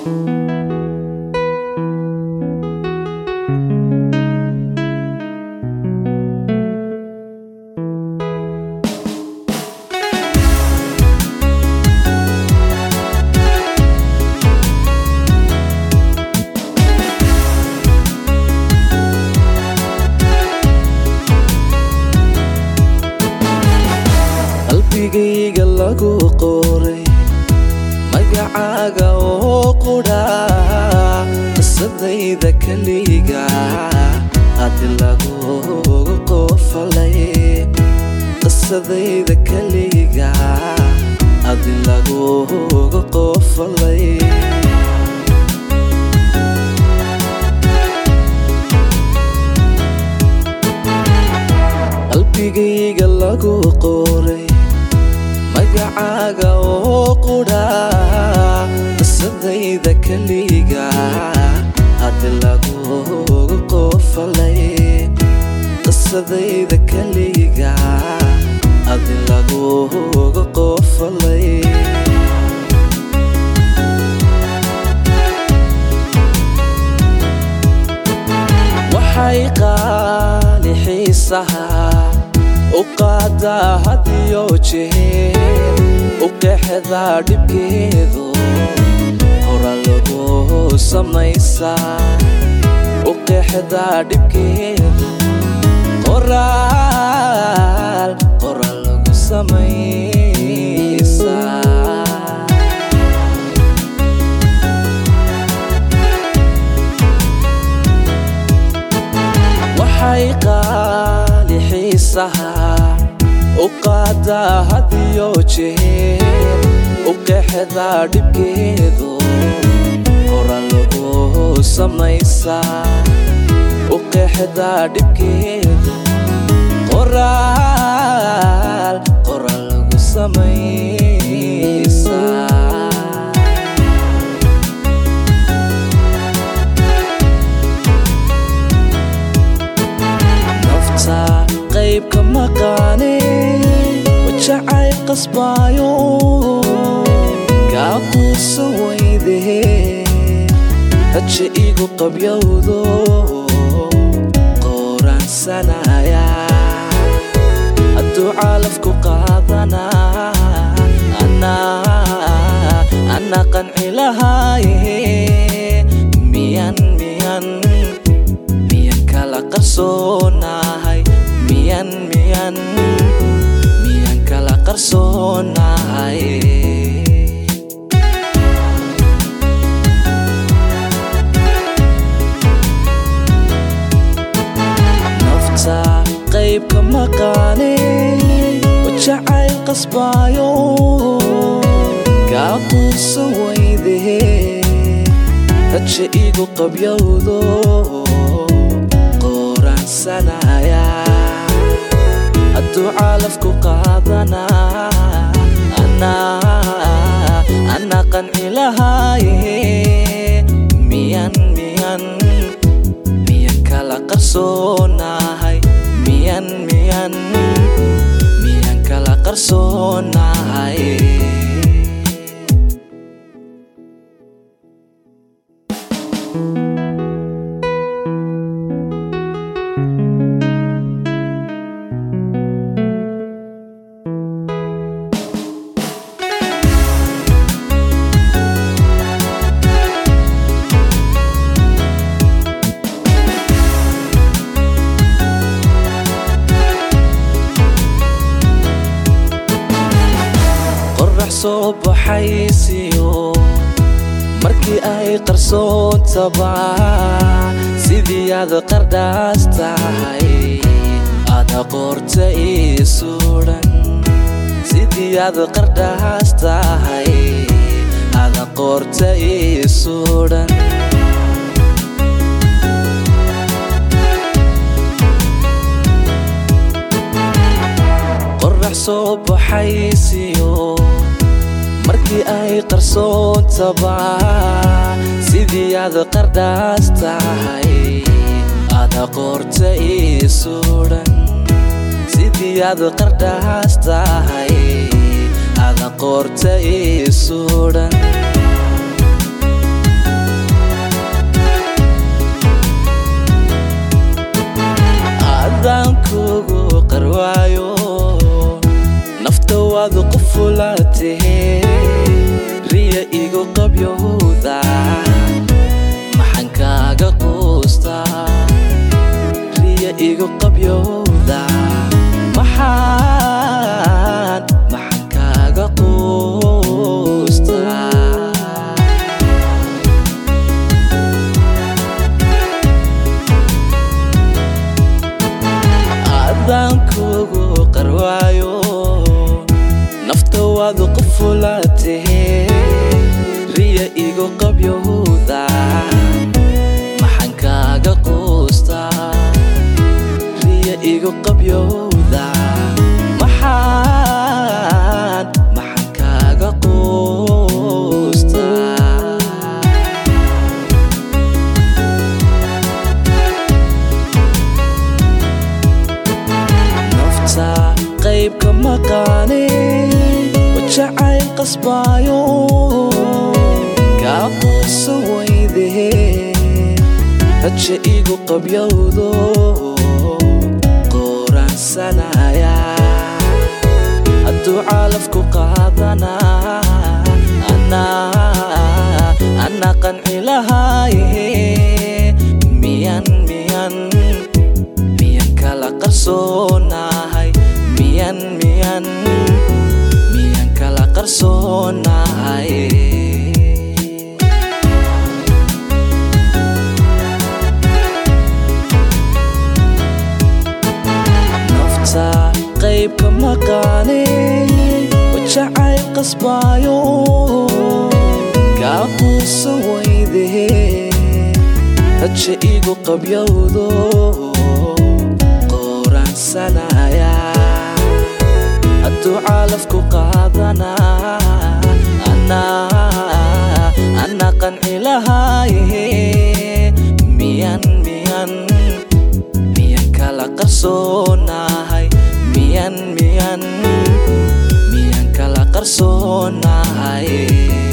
qalbigayga lagu qoray magacaaga oo qudha qisadayda kaliga hadi lagu qofalay qisadayda kaliga hadi lagu qofalay qalbigayga lagu qoray magacaaga oo qudha qisadayda kaliga hadi lagu qofalay qisadayda kaliga hadi lagu qofalay waxay qaali xiisaha uqaada hadiyo jeer uqeexda dhibkeedu hora lagu samaysaa uqeexda dhibkeedu qoraal lagu samaysaa waxay qaali xiisaha uqaada hadiyo jeer uqeexda dhibkeedu hora lagu samaysaa uqeexda dhibkeedu qoraal lagu samaysaa nafta qaybka maqaane wajacay qasbaayo kaa quusan weyde haje igu qabyowdo qoraansanaya hadduu calafku qaadana ana qanci lahaaye miyan kala qarsoonahay miyan kala qarsoonahay nafta qaybka maqaane wajacay qasbaayo kaa quusan weyde haje igu qabyowdo qoraansanaya hadduu calafku qaadana ana qanci lahaaye miyan kala qarsoonahay miyan kala qarsoonahay soo baxaysiyo markii ay qarsoontaba sidii aad qardhaas tahay aada qorta ii suudhan sidii aad qardhaas tahay aada qorta ii suudhan qorax soo baxaysiyo markii ay qarsoontaba sidii aad qardhaas tahay aada qorta ii suudhan sidii aad qardhaas tahay aada qorta ii suudhan qabyowda maxaan kaaga quustaa riya igu qabyowda maxaan kaaga quustaa adaan kugu qarwaayo nafta waad qufulaatee riya igu qabyowda maxaan kaaga quustaa riya igu qabyowda maxaan kaaga quustaa nafta qaybka maqaane wajacayl qasbaayo kaa quusan weydee raja igu qabyowdo qoraansanaya hadduu calafku qaadanaa anaa qanci lahaaye miyan kala qarsoonahay miyan kala qarsoonahay nafta qaybka maqaane wajacayl qasbaayo kaa quusan weydee raja igu qabyowdo qoraansanaya hadduu calafku qaadanaa anaa qanci lahaaye miyan kala qarsoonahay miyan kala qarsoonahay